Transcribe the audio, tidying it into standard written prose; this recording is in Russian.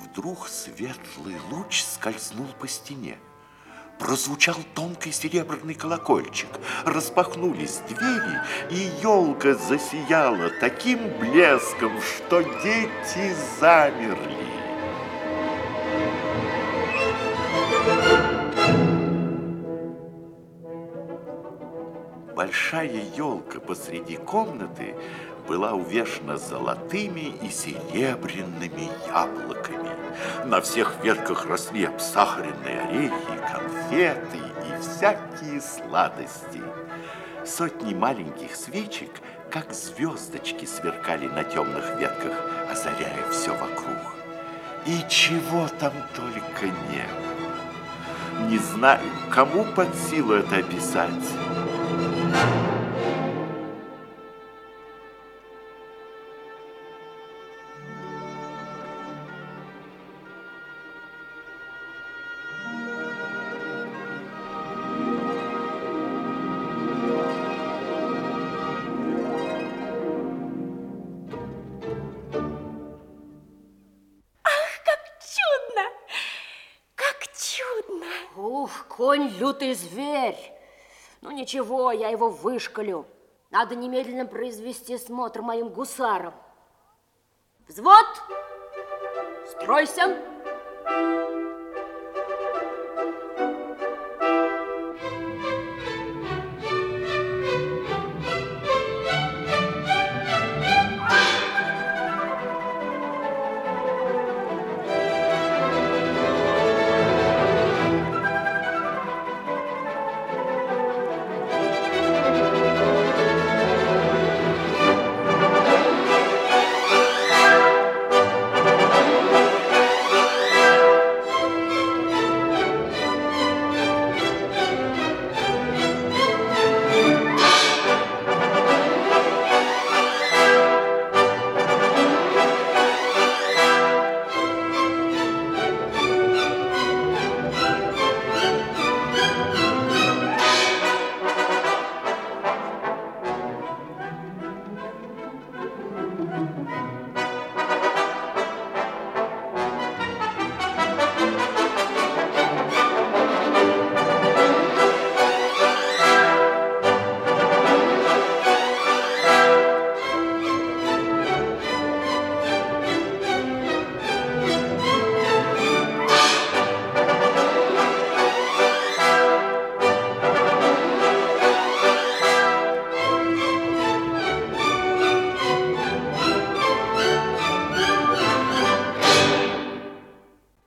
Вдруг светлый луч скользнул по стене. Прозвучал тонкий серебряный колокольчик, распахнулись двери, и елка засияла таким блеском, что дети замерли. Большая елка посреди комнаты была увешана золотыми и серебряными яблоками. На всех ветках росли обсахаренные орехи, конфеты и всякие сладости. Сотни маленьких свечек, как звездочки, сверкали на темных ветках, озаряя все вокруг. И чего там только не было. Не знаю, кому под силу это описать. Ух, конь лютый зверь. Ну ничего, я его вышкалю. Надо немедленно произвести смотр моим гусарам. Взвод, стройся.